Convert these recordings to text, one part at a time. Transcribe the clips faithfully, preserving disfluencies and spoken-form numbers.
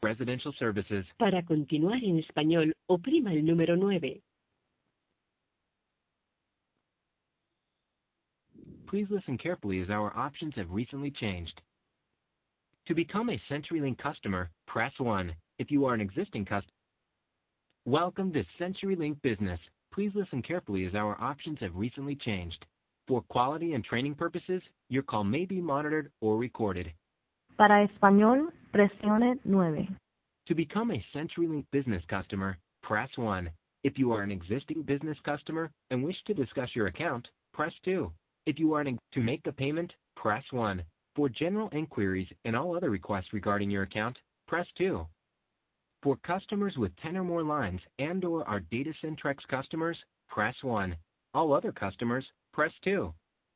Residential Services. Para continuar en español, oprima el número nueve. Please listen carefully as our options have recently changed. To become a CenturyLink customer, press one. If you are an existing customer, welcome to CenturyLink Business. Please listen carefully as our options have recently changed. For quality and training purposes, your call may be monitored or recorded. Para español, presione nueve. To become a CenturyLink Business customer, press one. If you are an existing business customer and wish to discuss your account, press two. If you are an, to make a payment, press one. For general inquiries and all other requests regarding your account, press two. For customers with ten or more lines and or are Data Centrex customers, press one. All other customers, press two.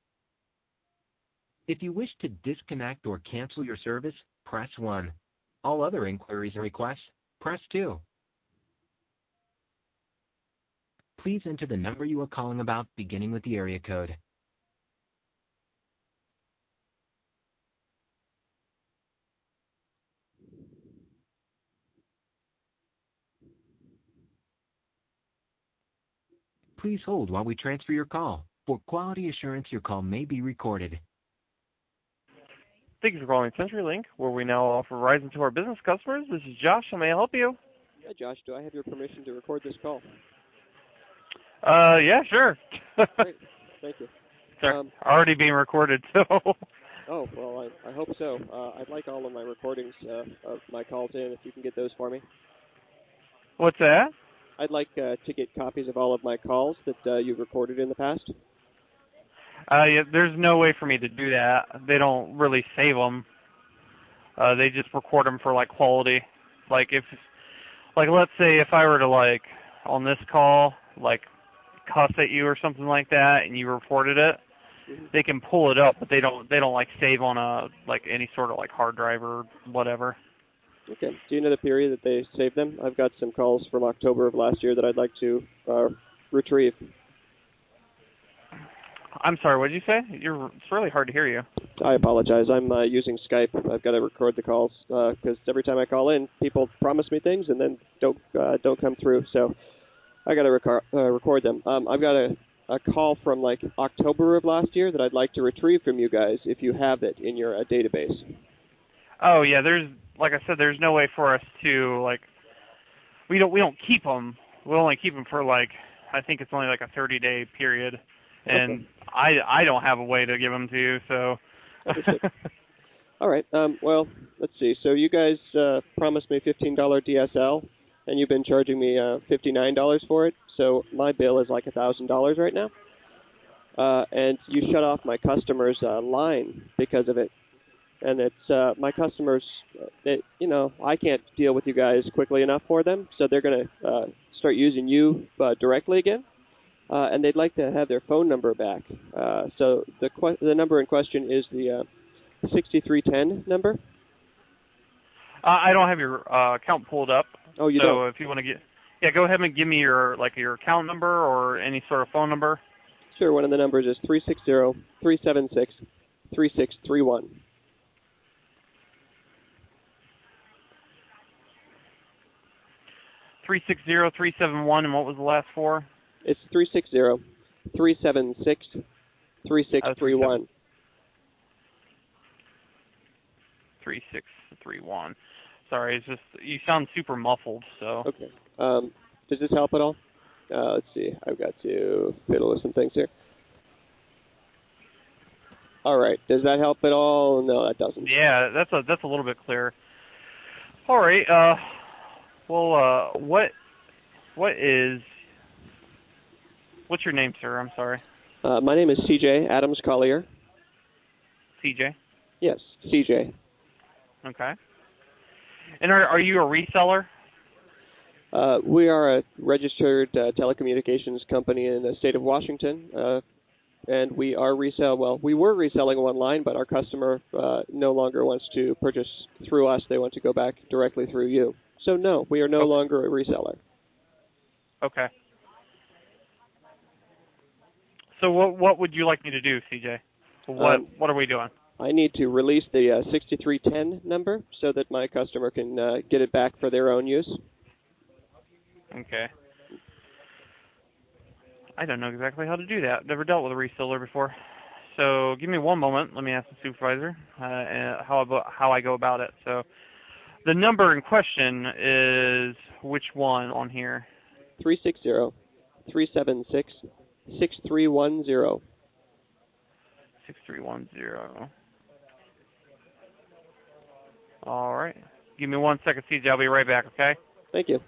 If you wish to disconnect or cancel your service, press one. All other inquiries and requests, press two. Please enter the number you are calling about beginning with the area code. Please hold while we transfer your call. For quality assurance, your call may be recorded. Thank you for calling CenturyLink, where we now offer Verizon to our business customers. This is Josh. How may I help you? Yeah, Josh, do I have your permission to record this call? Uh, yeah, sure. Great. Thank you. They're Um, already being recorded, so. oh, well, I, I hope so. Uh, I'd like all of my recordings uh, of my calls in, if you can get those for me. What's that? I'd like uh, to get copies of all of my calls that uh, you've recorded in the past. Uh, yeah, there's no way for me to do that. They don't really save them. Uh, they just record them for, like, quality. Like, if, like, let's say if I were to, like, on this call, like, cuss at you or something like that, and you reported it, mm-hmm. They can pull it up, but they don't, they don't, like, save on a, like, any sort of, like, hard drive or whatever. Okay. Do you know the period that they saved them? I've got some calls from October of last year that I'd like to uh, retrieve. I'm sorry, what did you say? You're, it's really hard to hear you. I apologize. I'm uh, using Skype. I've got to record the calls because uh, every time I call in, people promise me things and then don't uh, don't come through. So I got to record uh, record them. Um, I've got a, a call from like October of last year that I'd like to retrieve from you guys if you have it in your uh, database. Oh yeah, there's like I said, there's no way for us to like we don't we don't keep them. We only keep them for like I think it's only like a thirty day period, and okay. I I don't have a way to give them to you. So. All right. Um, well, let's see. So you guys uh, promised me fifteen dollars D S L, and you've been charging me uh, fifty-nine dollars for it. So my bill is like one thousand dollars right now. Uh, and you shut off my customer's uh, line because of it. And it's uh, my customers, it, you know, I can't deal with you guys quickly enough for them, so they're going to uh, start using you uh, directly again, uh, and they'd like to have their phone number back. Uh, so the que- the number in question is the uh, sixty-three ten number. Uh, I don't have your uh, account pulled up. Oh, you so don't? So if you want to get, yeah, go ahead and give me your like your account number or any sort of phone number. Sure. One of the numbers is three six zero, three seven six, three six three one. three six zero, three seven one, and what was the last four? It's three six zero, three seven six, three six three one. three six three one. Sorry, it's just, you sound super muffled, so. Okay. Um, does this help at all? Uh, let's see. I've got to fiddle with some things here. All right. Does that help at all? No, that doesn't. Yeah, that's a that's a little bit clearer. All right. Uh, well, uh, what what is what's your name, sir? I'm sorry. Uh, my name is C J Adams Collier. C J. Yes, C J. Okay. And are are you a reseller? Uh, we are a registered uh, telecommunications company in the state of Washington, uh, and we are resell. Well, we were reselling online, but our customer uh, no longer wants to purchase through us. They want to go back directly through you. So no, we are no okay. longer a reseller. Okay. So what what would you like me to do, C J? What um, what are we doing? I need to release the uh, sixty-three ten number so that my customer can uh, get it back for their own use. Okay. I don't know exactly how to do that. Never dealt with a reseller before. So give me one moment. Let me ask the supervisor uh, how about how I go about it. So the number in question is which one on here? three six zero, three seven six, six three one zero. six three one zero. All right. Give me one second, C J. I'll be right back, okay? Thank you.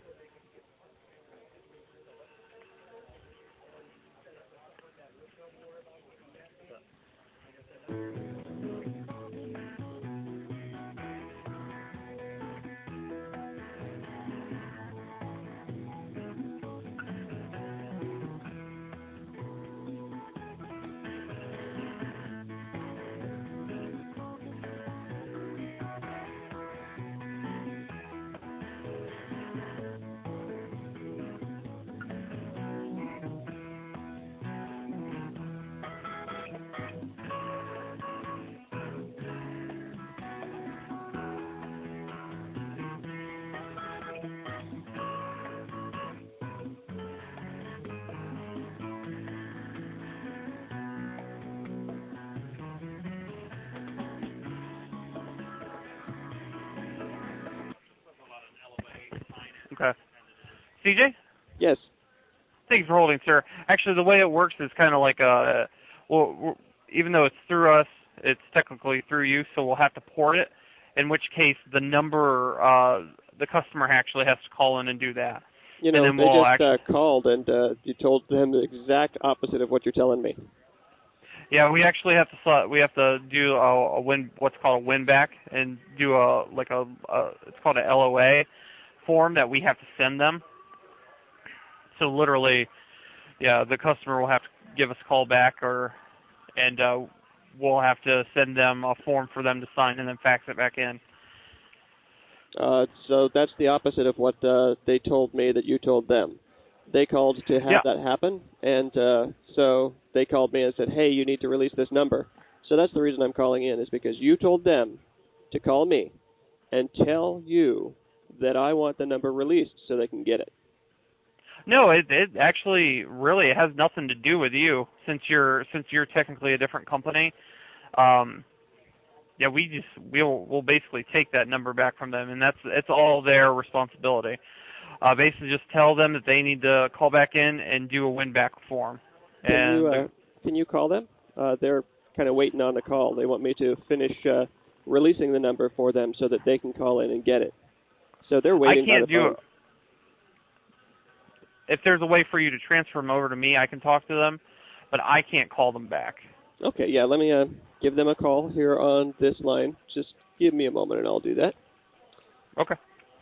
Okay. C J? Yes. Thank you for holding, sir. Actually, the way it works is kind of like a, well, we're- even though it's through us, it's technically through you, so we'll have to port it, in which case the number, uh, the customer actually has to call in and do that. You know, and they then we'll just actually, uh, called and uh, you told them the exact opposite of what you're telling me. Yeah, we actually have to sl- we have to do a, a win what's called a win back and do a like a, a it's called a L O A form that we have to send them. So literally, yeah, the customer will have to give us a call back, or and uh, we'll have to send them a form for them to sign and then fax it back in. Uh, so that's the opposite of what uh, they told me that you told them. They called to have Yeah. that happen, and uh, so they called me and said, hey, you need to release this number. So that's the reason I'm calling in, is because you told them to call me and tell you that I want the number released so they can get it. No, it it actually really has nothing to do with you, since you're since you're technically a different company. Um, yeah, we just we'll we'll basically take that number back from them, and that's it's all their responsibility. Uh, basically, just tell them that they need to call back in and do a win back form. Can and you the, uh, can you call them? Uh, they're kind of waiting on the call. They want me to finish uh, releasing the number for them so that they can call in and get it. So they're waiting I can't by the do phone. it. If there's a way for you to transfer them over to me, I can talk to them, but I can't call them back. Okay, yeah, let me uh, give them a call here on this line. Just give me a moment and I'll do that. Okay.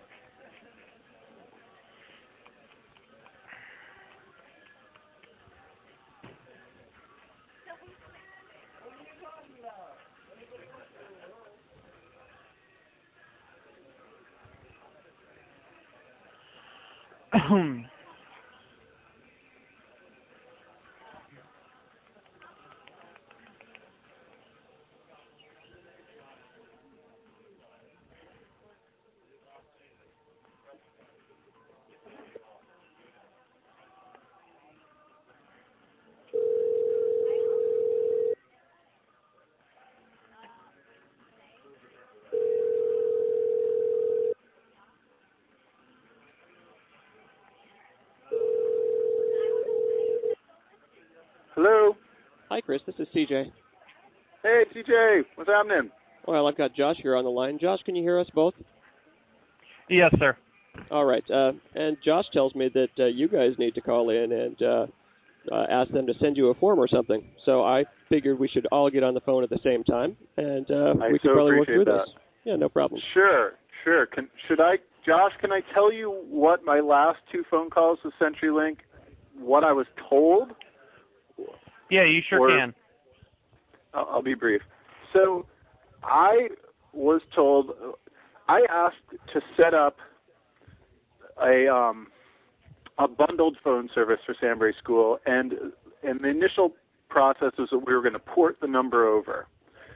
Hello. Hi, Chris. This is C J. Hey, C J. What's happening? Well, I've got Josh here on the line. Josh, can you hear us both? Yes, sir. All right. Uh, and Josh tells me that uh, you guys need to call in and uh, uh, ask them to send you a form or something. So I figured we should all get on the phone at the same time, and uh, I we could so probably work appreciate through that. this. Yeah, no problem. Sure, sure. Can, should I, Josh, can I tell you what my last two phone calls with CenturyLink, what I was told? Yeah, you sure Or- can. I'll, I'll be brief. So I was told, I asked to set up a um, a bundled phone service for Sandbury School, and and the initial process was that we were going to port the number over.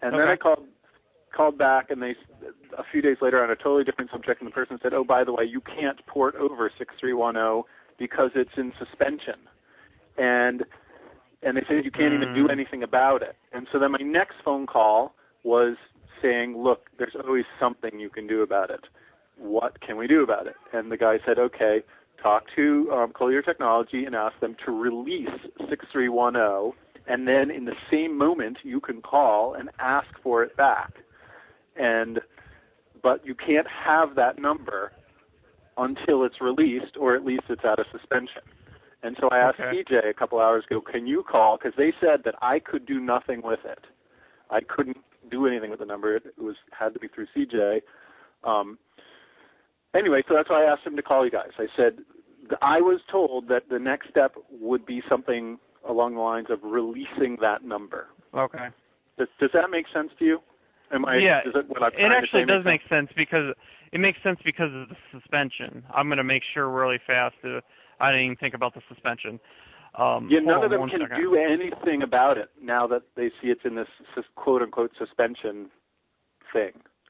And Okay. then I called called back, and they a few days later on a totally different subject, and the person said, "Oh, by the way, you can't port over six three one zero because it's in suspension." And and they said you can't even do Mm. anything about it. And so then my next phone call was saying, "Look, there's always something you can do about it. What can we do about it?" And the guy said, "Okay, talk to um, Collier Technology and ask them to release six three one zero, and then in the same moment you can call and ask for it back. And but you can't have that number until it's released, or at least it's out of suspension." And so I asked Okay. C J a couple hours ago, "Can you call?" Because they said that I could do nothing with it. I couldn't do anything with the number. It was had to be through C J. Um, anyway, so that's why I asked him to call you guys. I said I was told that the next step would be something along the lines of releasing that number. Okay. Does, does that make sense to you? Am I? Yeah, Does it, what I'm it trying to actually say does make make sense because it makes sense because of the suspension. I'm going to make sure really fast. To, I didn't even think about the suspension. Um, Yeah, hold none on of them one can second. do anything about it now that they see it's in this sus- quote-unquote suspension thing.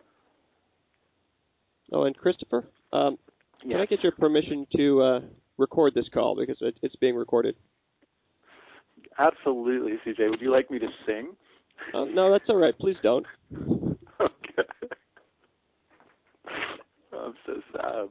Oh, and Christopher, um, can Yes. I get your permission to uh, record this call because it, it's being recorded? Absolutely, C J. Would you like me to sing? Uh, no, that's all right. Please don't. Okay. I'm so sad.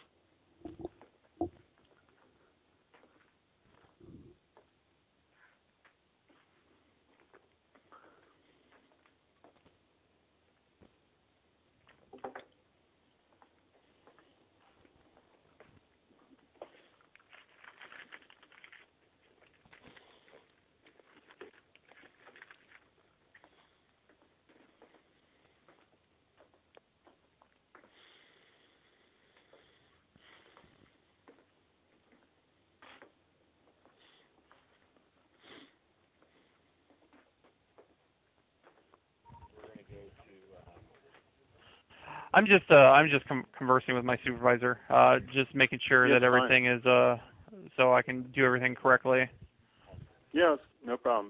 I'm just uh, I'm just com- conversing with my supervisor, uh, just making sure Yeah, that it's fine. everything is uh, so I can do everything correctly. Yes, no problems.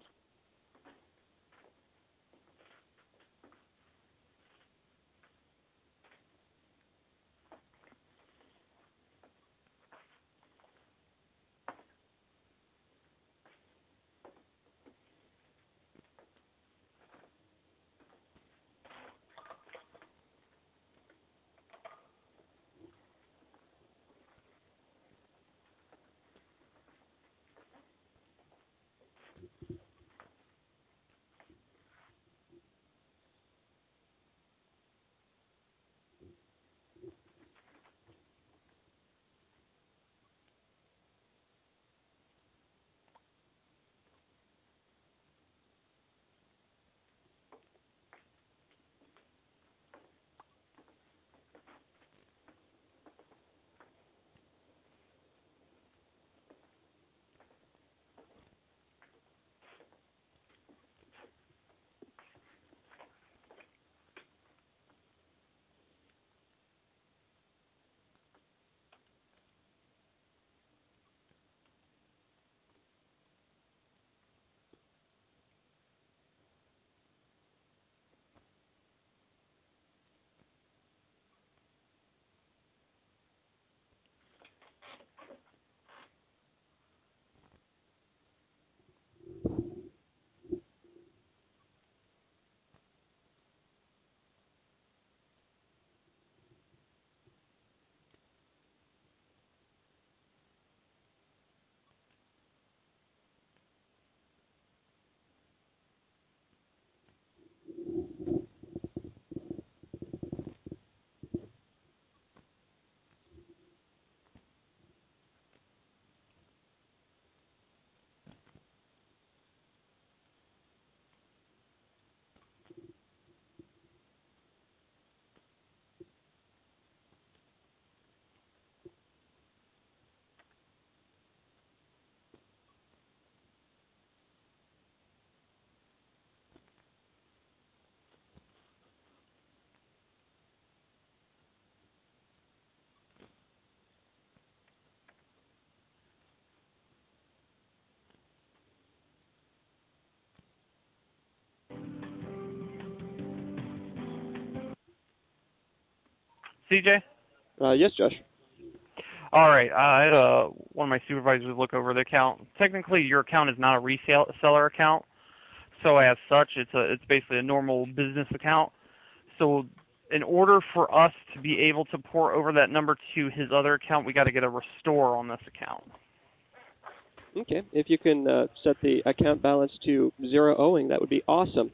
C J? Uh, yes, Josh. All right. Uh, I had uh, one of my supervisors look over the account. Technically, your account is not a reseller account, so as such, it's a it's basically a normal business account. So, in order for us to be able to port over that number to his other account, we got to get a restore on this account. Okay. If you can uh, set the account balance to zero owing, that would be awesome.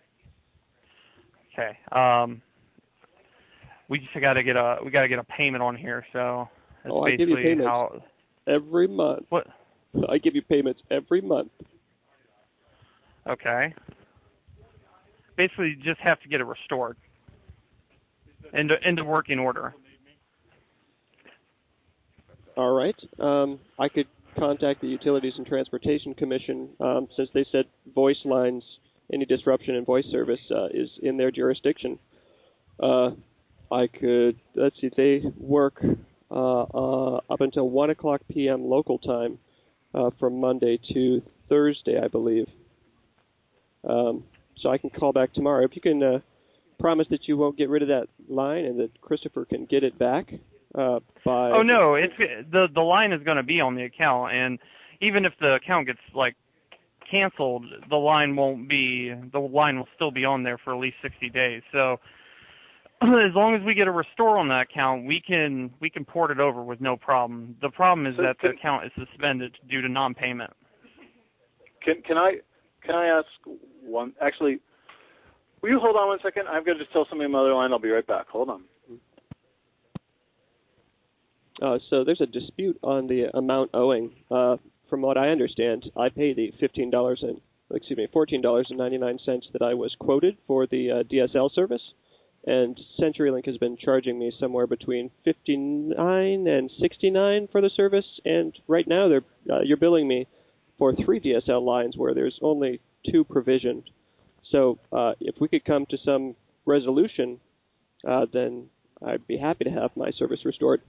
Okay. Um, we just got to get a we got to get a payment on here. So that's oh, I give basically you payments how. every month. What? I give you payments every month. Okay. Basically, you just have to get it restored into into working order. All right. Um, I could contact the Utilities and Transportation Commission um, since they said voice lines, any disruption in voice service uh, is in their jurisdiction. Uh, I could, let's see, they work uh, uh, up until one o'clock p.m. local time uh, from Monday to Thursday, I believe. Um, so I can call back tomorrow. If you can uh, promise that you won't get rid of that line and that Christopher can get it back uh, by... Oh, no, it's the the line is going to be on the account, and even if the account gets, like, canceled, the line won't be, the line will still be on there for at least sixty days. So as long as we get a restore on that account, we can we can port it over with no problem. The problem is So that can, the account is suspended due to non-payment. Can can I can I ask one? Actually, will you hold on one second? I've got to just tell somebody on the other line. I'll be right back. Hold on. Uh, so there's a dispute on the amount owing. Uh, from what I understand, I pay the fifteen dollars and excuse me, fourteen dollars and ninety-nine cents that I was quoted for the uh, D S L service, and CenturyLink has been charging me somewhere between fifty-nine and sixty-nine for the service. And right now, they're uh, you're billing me for three D S L lines where there's only two provisioned. So uh, if we could come to some resolution, uh, then I'd be happy to have my service restored.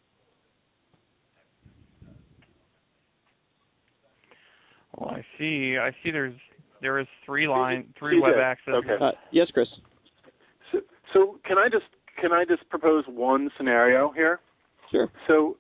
Well, I see. I see. There's there is three line, three C J, web access. okay. Uh, yes, Chris. So, so can I just can I just propose one scenario here? Sure. So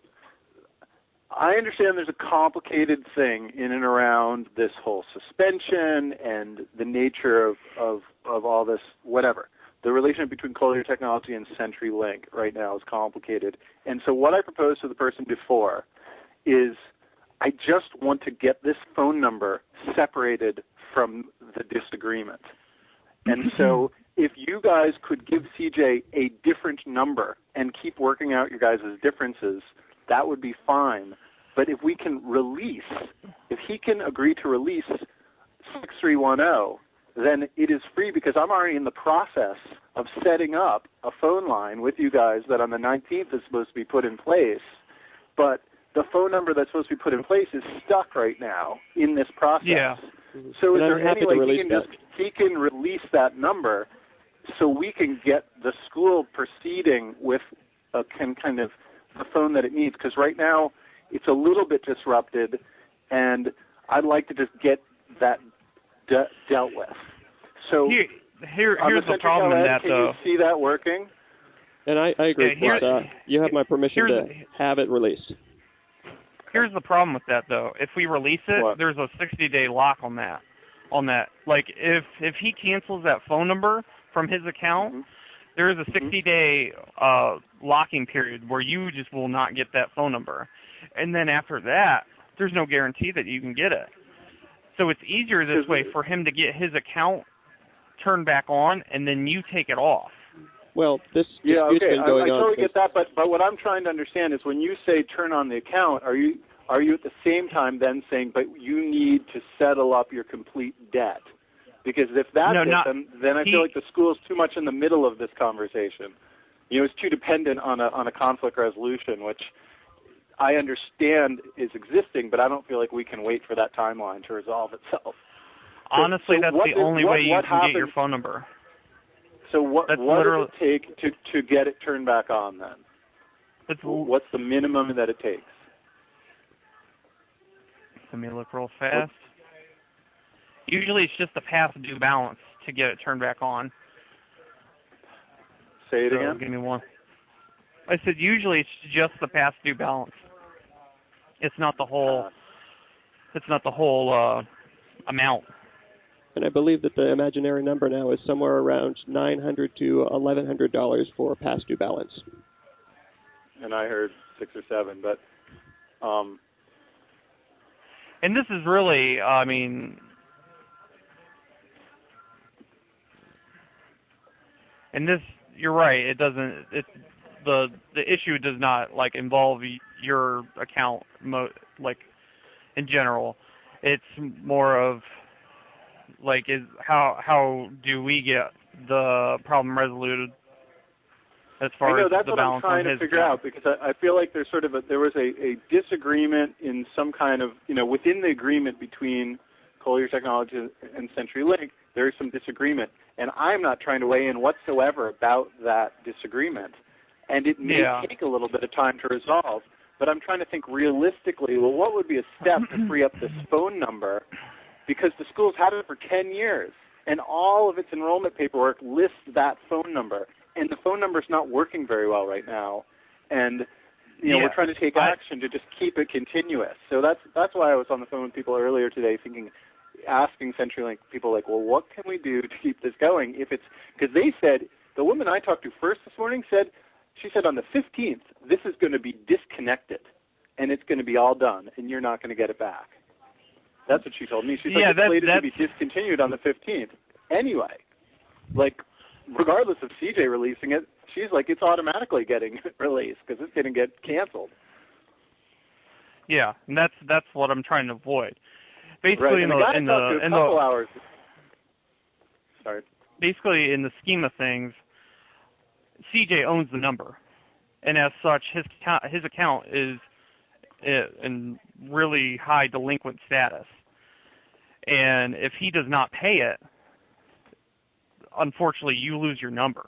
I understand there's a complicated thing in and around this whole suspension and the nature of, of, of all this, whatever. The relationship between Collier Technology and CenturyLink right now is complicated. And so what I proposed to the person before is I just want to get this phone number separated from the disagreement. And so if you guys could give C J a different number and keep working out your guys' differences, that would be fine. But if we can release, if he can agree to release six three one zero, then it is free because I'm already in the process of setting up a phone line with you guys that on the nineteenth is supposed to be put in place. But the phone number that's supposed to be put in place is stuck right now in this process. Yeah. So is And I'm there happy any to way he release can, that. just, he can release that number so we can get the school proceeding with a can kind of the phone that it needs? Because right now it's a little bit disrupted, and I'd like to just get that de- dealt with. So Here, here on here's the the problem in that, can though. you see that working? And I, I agree. Yeah, here- but, uh, you have my permission to here's- have it released. Here's the problem with that, though. If we release it, What? there's a sixty-day lock on that. On that, like if if he cancels that phone number from his account, Mm-hmm. there is a sixty-day uh, locking period where you just will not get that phone number, and then after that, there's no guarantee that you can get it. So it's easier this way for him to get his account turned back on, and then you take it off. Well, this Yeah, dispute's okay, been I, going I on totally since- get that, but but what I'm trying to understand is when you say turn on the account, are you are you at the same time then saying, but you need to settle up your complete debt? Because if that's No, it, not- then then I he- feel like the school's too much in the middle of this conversation. You know, it's too dependent on a on a conflict resolution, which I understand is existing, but I don't feel like we can wait for that timeline to resolve itself. Honestly, so that's what the did- only what- way you what can get your happened- phone number. So what That's what literally- does it take to to get it turned back on then? It's, What's the minimum that it takes? let me look real fast. Usually it's just a past due balance to get it turned back on. Say it So, again. give me one. I said usually it's just the past due balance. It's not the whole. Uh, It's not the whole uh, amount. And I believe that the imaginary number now is somewhere around nine hundred to eleven hundred dollars for past due balance. and I heard six or seven, but um, And this is really, I mean, and this, you're right. It doesn't. It the the issue does not like involve y- your account, mo- like in general. It's more of like is how how do we get the problem resoluted as far I know as that's the what I'm balance trying on to his figure account. out, because I, I feel like there's sort of a, there was a, a disagreement in some kind of, you know, within the agreement between Collier Technologies and CenturyLink, there is some disagreement, and I'm not trying to weigh in whatsoever about that disagreement, and it may Yeah. take a little bit of time to resolve, but I'm trying to think realistically, well, what would be a step to free up this phone number, because the school's had it for ten years, and all of its enrollment paperwork lists that phone number. And the phone number's not working very well right now, and you know Yeah, we're trying to take I- action to just keep it continuous. So that's that's why I was on the phone with people earlier today, thinking, asking CenturyLink people like, well, what can we do to keep this going? If it's because they said the woman I talked to first this morning said she said on the fifteenth this is going to be disconnected, and it's going to be all done, and you're not going to get it back. That's what she told me. She's Yeah, like, it's that- slated to be that's- discontinued on the fifteenth. Anyway, like, regardless of C J releasing it, she's like, it's automatically getting released because it's going to get canceled. Yeah, and that's that's what I'm trying to avoid. Basically, Right. in And the the guy in talked to the a in couple the hours. Sorry. basically in the scheme of things, C J owns the number, and as such, his account, his account is i- in really high delinquent status. And if he does not pay it, unfortunately, you lose your number.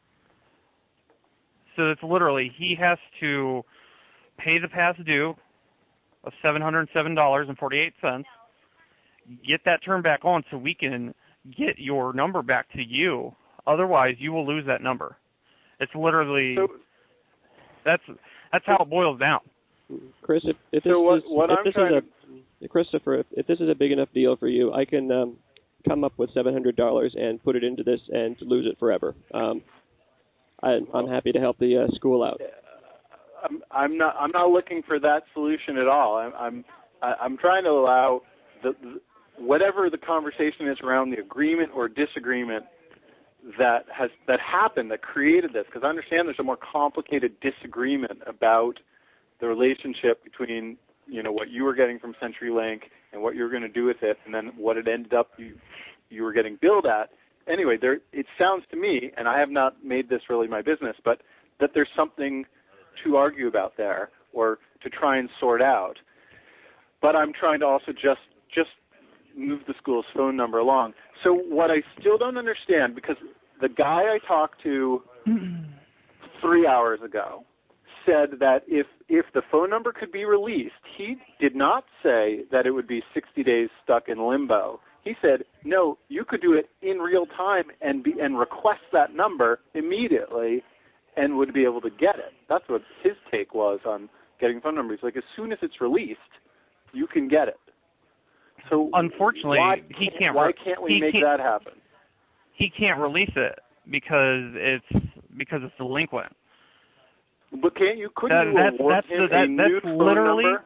So it's literally he has to pay the past due of seven hundred seven dollars and forty-eight cents, get that turned back on so we can get your number back to you. Otherwise, you will lose that number. It's literally So, that's that's how it boils down. Chris, if, if this so what, is what if I'm this trying is to a Christopher, if, if this is a big enough deal for you, I can um, come up with seven hundred dollars and put it into this and lose it forever. Um, I, I'm happy to help the uh, school out. I'm, I'm not. I'm not looking for that solution at all. I'm. I'm. I- I'm trying to allow the, the whatever the conversation is around the agreement or disagreement that has that happened that created this. Because I understand there's a more complicated disagreement about the relationship between you know what you were getting from CenturyLink and what you were going to do with it, and then what it ended up you you were getting billed at. Anyway, there it sounds to me, and I have not made this really my business, but that there's something to argue about there or to try and sort out. But I'm trying to also just just move the school's phone number along. So what I still don't understand, because the guy I talked to three hours ago said that if if the phone number could be released, he did not say that it would be sixty days stuck in limbo. He said, no, you could do it in real time and be and request that number immediately and would be able to get it. That's what his take was on getting phone numbers. Like, as soon as it's released, you can get it. So Unfortunately, why he can't Why re- can't we he make can't- that happen? He can't release it because it's because it's delinquent. But can't you? Couldn't That- you that's- award that's him the- that- a that's new phone literally- number?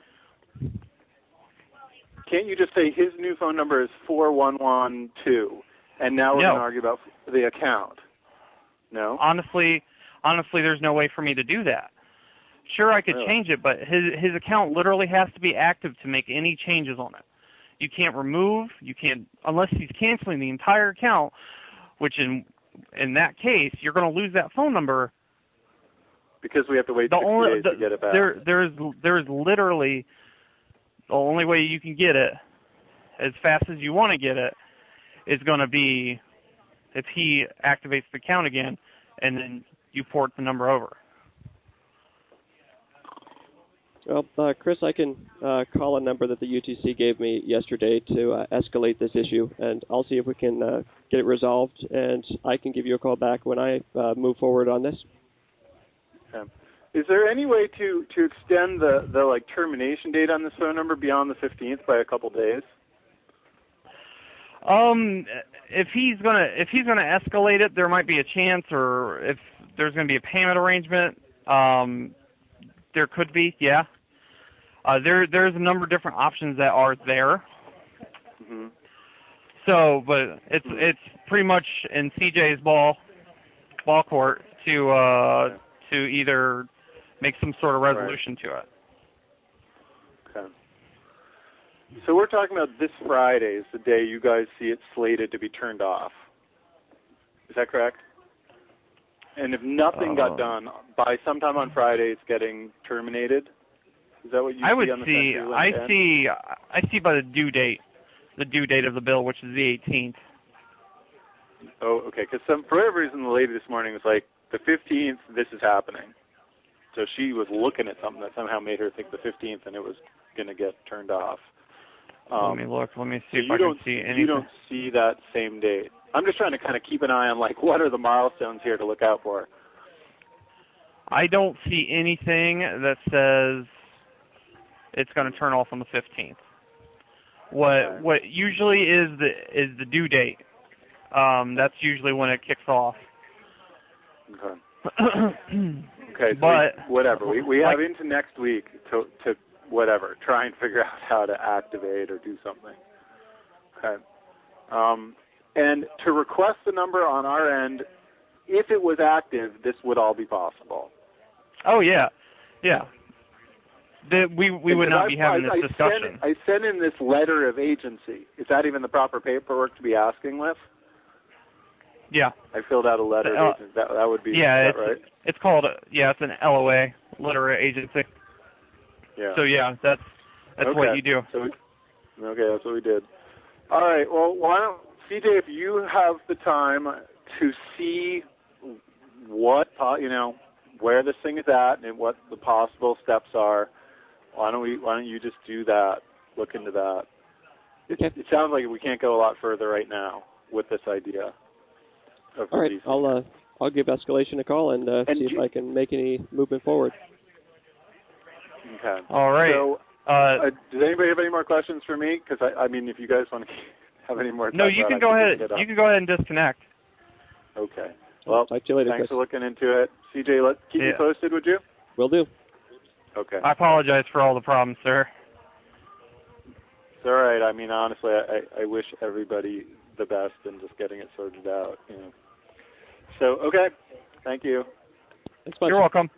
Can't you just say his new phone number is four one one two, and now we're No. going to argue about the account? No. Honestly, honestly, there's no way for me to do that. Sure, I could Really? change it, but his his account literally has to be active to make any changes on it. You can't remove, you can't unless he's canceling the entire account, which in in that case you're going to lose that phone number. Because we have to wait The sixty only days the, to get it back. there there's there's literally the only way you can get it as fast as you want to get it is going to be if he activates the account again, and then you port the number over. Well, uh, Chris, I can uh, call a number that the U T C gave me yesterday to uh, escalate this issue, and I'll see if we can uh, get it resolved, and I can give you a call back when I uh, move forward on this. Okay. is there any way to to extend the the like termination date on this phone number beyond the fifteenth by a couple days? Um, if he's gonna if he's gonna escalate it, there might be a chance, or if there's gonna be a payment arrangement, um, there could be, yeah. Uh, there there's a number of different options that are there. Mm-hmm. So, but it's mm-hmm. it's pretty much in C J's ball ball court to uh, okay. to either make some sort of resolution right. to it. Okay. So we're talking about this Friday is the day you guys see it slated to be turned off. Is that correct? And if nothing uh, got done by sometime on Friday, it's getting terminated. Is that what you I see would on the see. CenturyLink I end? see. I see by the due date, the due date of the bill, which is the eighteenth. Oh, okay. Because for whatever reason, the lady this morning was like, the fifteenth, this is happening. So she was looking at something that somehow made her think the fifteenth, and it was going to get turned off. Um, Let me look. Let me see so if I can see anything. You don't see that same date. I'm just trying to kind of keep an eye on, like, what are the milestones here to look out for? I don't see anything that says it's going to turn off on the fifteenth. What Okay. what usually is the is the due date. Um, that's usually when it kicks off. Okay. okay. So but we, whatever. We we like, have into next week to to whatever try and figure out how to activate or do something. Okay. Um, and to request the number on our end, if it was active, this would all be possible. Oh yeah, yeah. The, we we would not I, be having I, this I discussion. Send, I sent in this letter of agency. Is that even the proper paperwork to be asking with? Yeah. I filled out a letter Uh, of agency. That that would be yeah. is It's that right? it's called yeah. It's an L O A, letter of agency. Yeah. So yeah, that's that's okay. what you do. So we, okay, that's what we did. All right. Well, why don't C J, if you have the time to see what uh, you know where this thing is at and what the possible steps are, why don't we? Why don't you just do that? Look into that. It, Okay. it sounds like we can't go a lot further right now with this idea. Of All right. releasing I'll uh, I'll give escalation a call and, uh, And see if you- I can make any movement forward. Okay. All right. So, uh, uh, does anybody have any more questions for me? Because I, I mean, if you guys want to have any more, no, time you about can it, go I ahead. pick it up. You can go ahead and disconnect. Okay. Well, talk to you later, thanks Chris. for looking into it. C J, let keep Yeah. me posted, would you? Will do. Okay. I apologize for all the problems, sir. It's all right. I mean, honestly, I, I wish everybody the best in just getting it sorted out. You know. So, okay. Thank you. Thanks much. You're welcome.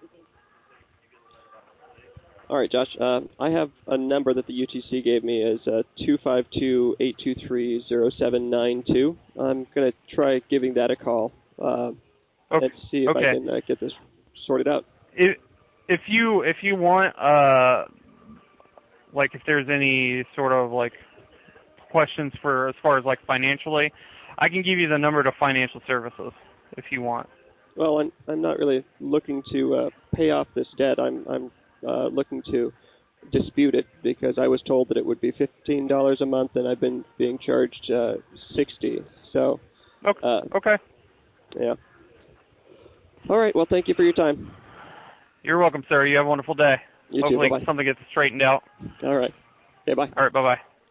All right, Josh. Uh, I have a number that the U T C gave me is uh, two five two, eight two three, zero seven nine two. I'm going to try giving that a call uh, Okay. and see if okay. I can uh, get this sorted out. If if you if you want uh like if there's any sort of like questions for as far as like financially, I can give you the number to financial services if you want. Well, I'm I'm not really looking to uh, pay off this debt. I'm I'm uh, looking to dispute it because I was told that it would be fifteen dollars a month, and I've been being charged uh, sixty. So. Okay. Uh, okay. Yeah. All right. Well, thank you for your time. You're welcome, sir. You have a wonderful day. You Hopefully too. Bye-bye. something gets straightened out. All right. Okay, bye. All right. Bye bye.